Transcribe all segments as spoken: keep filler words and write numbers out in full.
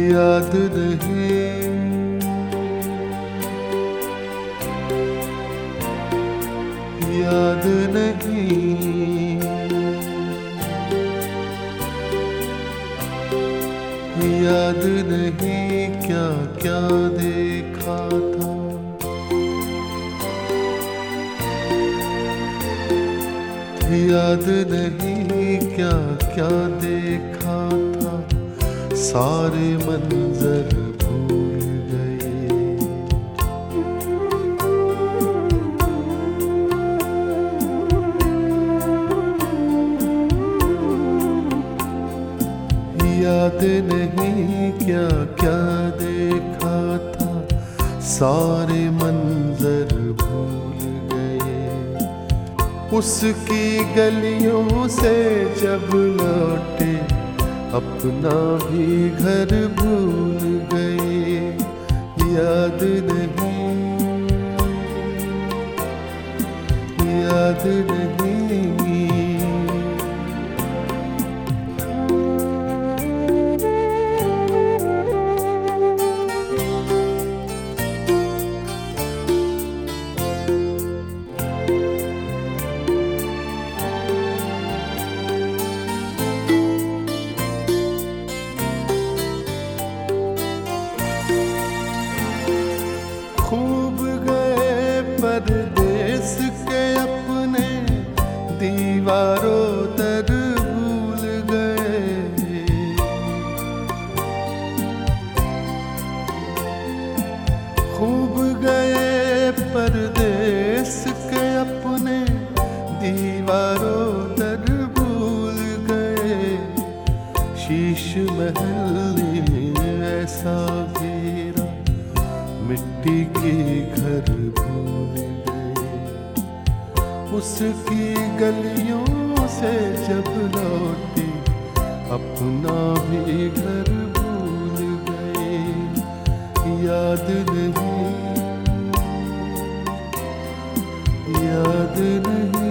याद नहीं, याद नहीं, याद नहीं क्या क्या देखा था। याद नहीं क्या क्या देखा था, सारे मंजर भूल गए। याद नहीं क्या क्या देखा था, सारे मंजर भूल गए। उसकी गलियों से जब लौटे, अपना भी घर भूल गए। याद नहीं, याद नहीं, खूब गए परदेस के अपने, दीवारों दर भूल गए। खूब गए परदेस के अपने, दीवारों दर भूल गए। शीश महल ऐसा घेरा, मिट्टी के घर भूल गए। उसकी गलियों से जब लौटे, अपना भी घर भूल गए। याद नहीं, याद नहीं,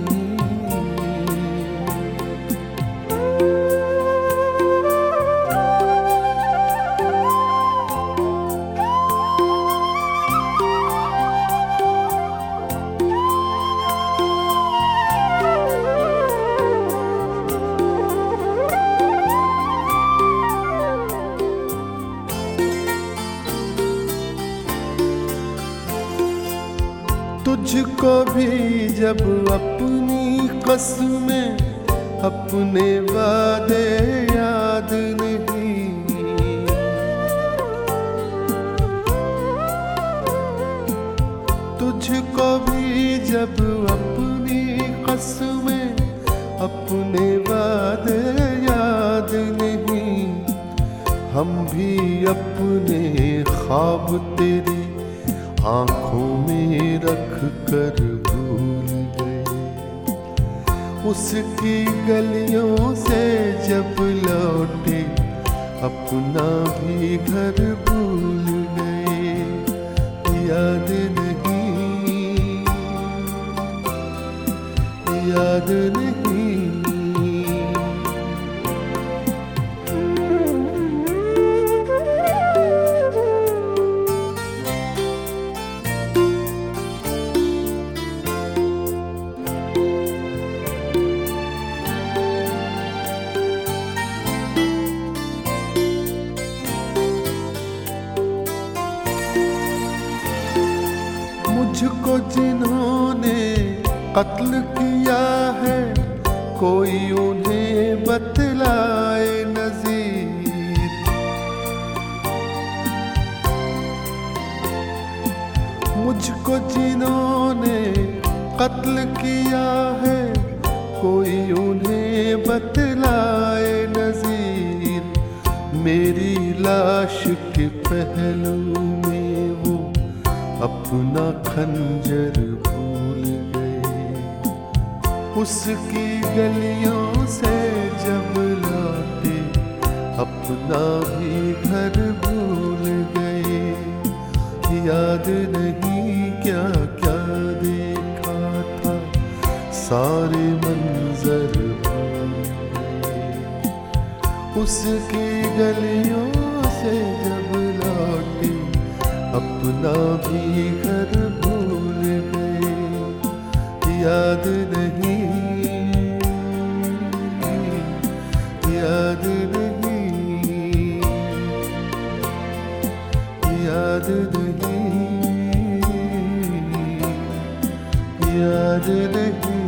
तुझको भी जब अपनी कसमें, अपने वादे याद नहीं। तुझको भी जब अपनी कसमें, अपने वादे याद नहीं। हम भी अपने ख्वाब तेरी आँखों में रख कर भूल गए। उसकी गलियों से जब लौटे, अपना भी घर भूल गए। याद नहीं, याद नहीं, मुझको जिन्होंने कत्ल किया है, कोई उन्हें बतलाए नज़ीर। मुझको जिन्होंने कत्ल किया है, कोई उन्हें बतलाए नज़ीर। मेरी लाश के पहलू में वो अपना खंजर भूल गए। उसकी गलियों से जब लौटे, अपना भी घर भूल गए। याद नहीं क्या क्या देखा था, सारे मंजर भूल गए। उसकी गलियों से ना भी घर भूल गए, याद नहीं, याद नहीं, याद नहीं, याद नहीं।